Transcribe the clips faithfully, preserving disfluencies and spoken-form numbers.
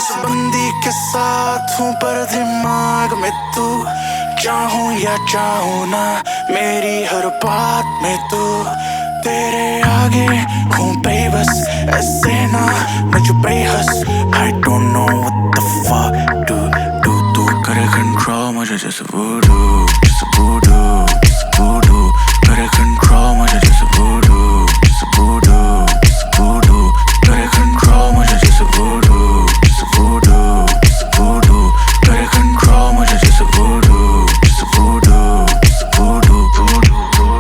बंदी के साथ हूँ पर दिमाग में तू, चाहूँ या चाहूँ ना मेरी हर बात में तू। तेरे आगे हूँ बेबस ऐसे ना मैं जो बेहस। I don't know what the fuck do do तू करे control मुझे जैसे voodoo, जैसे voodoo, जैसे voodoo। करे control मुझे जैसे voodoo, जैसे voodoo, जैसे voodoo। करे control मुझे जैसे voodoo, जैसे voodoo, जैसे voodoo। करे control मुझे जैसे voodoo, जैसे voodoo, जैसे voodoo, voodoo,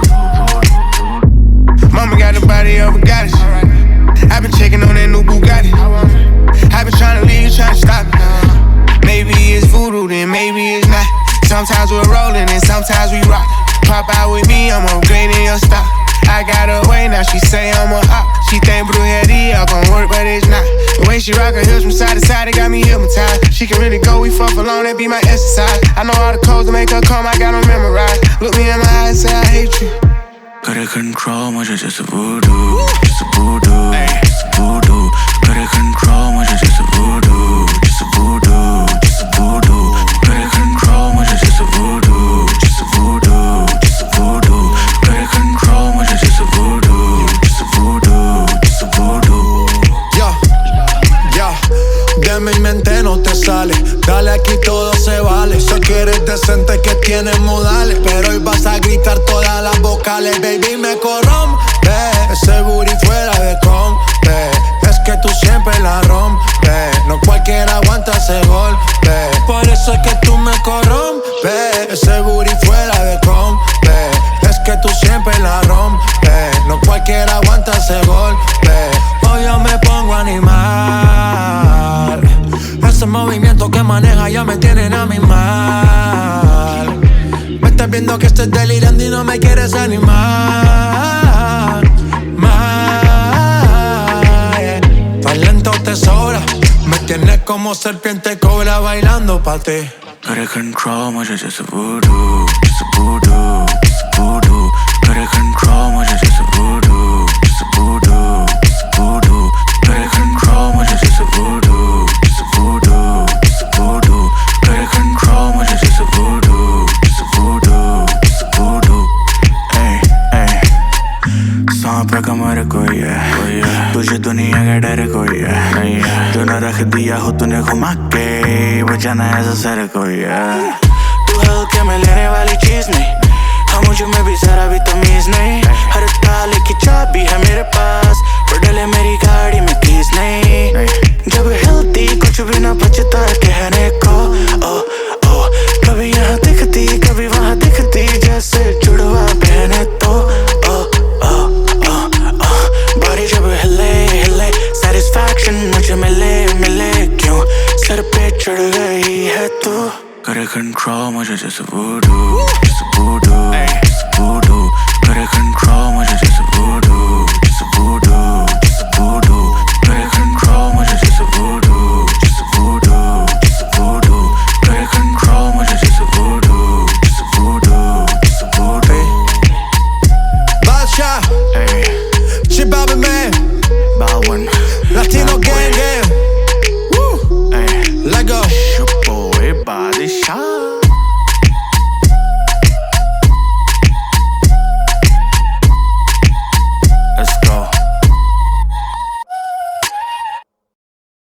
voodoo। Mama got the body of a goddess. I've been checking on that new Bugatti. I've been trying to leave you, trying to stop me. Maybe it's voodoo, then maybe it's not. Sometimes we're rolling and sometimes we rock. Pop out with me, I'm upgrading your stock. I got her way, now she say I'm a hop. She think brujeria gon' work, but it's not. The way she rock her hips from side to side, it got me hypnotized. She can really go, we fuck for long, that be my exercise. I know all the codes to make her come, I got them memorized. Look me in my eyes, say I hate you. करे control मुझे जैसे voodoo, जैसे voodoo, जैसे voodoo। करे control मुझे जैसे voodoo, जैसे voodoo, जैसे voodoo। करे control मुझे जैसे voodoo, जैसे voodoo, जैसे voodoo। करे control मुझे जैसे voodoo, जैसे voodoo, जैसे voodoo। Ya, ya, de mi mente no te sale. Dale aquí todo se vale. Sé que eres decente, que tienes modales, pero hoy vas a gritar todas las vocales. Baby, me corrompe ese booty fuera de compre. Es que tú siempre la rompes. No cualquiera aguanta ese golpe. Por eso es que tú me corrompes. Ese booty fuera de compre. Es que tú siempre la rompes. No cualquiera aguanta ese golpe. Hoy yo me pongo a animar. Ese movimiento que maneja ya me tienen a mi mal. Me estás viendo que estoy delirando y no me quieres animar. Más, yeah. Tan lento te sobra. Me tienes como serpiente cobra bailando pa' ti. करे control मुझे जैसे voodoo, जैसे voodoo, जैसे voodoo। करे control मुझे जैसे voodoo, जैसे voodoo, जैसे voodoo। करे control मुझे जैसे voodoo, जैसे voodoo, जैसे voodoo। करे control मुझे जैसे voodoo, जैसे voodoo, जैसे voodoo। Hey, hey, सांप का कमर कोई है, तुझे दुनिया का डर कोई है। तूने रख दिया हो तूने घुमा के, बचाना ऐसा सर कोई है। तू हल्के में लेने वाली चीज नहीं, हाँ मुझे में भी जरा भी तमीज नहीं। हर ताले की चाबी है मेरे पास, पर डले मेरी गाड़ी में कीज नहीं। जब हिलती कुछ भी ना बचता कहने को, ओ ओ कभी यहाँ दिखती कभी वहाँ दिखती, जैसे जुड़वा पहने तो। ओ ओ ओ ओ बॉडी जब हिले हिले satisfaction मुझे मिले मिले क्यों, सर पे चढ़ गई है तू। करे control मुझे जैसे voodoo, जैसे voodoo।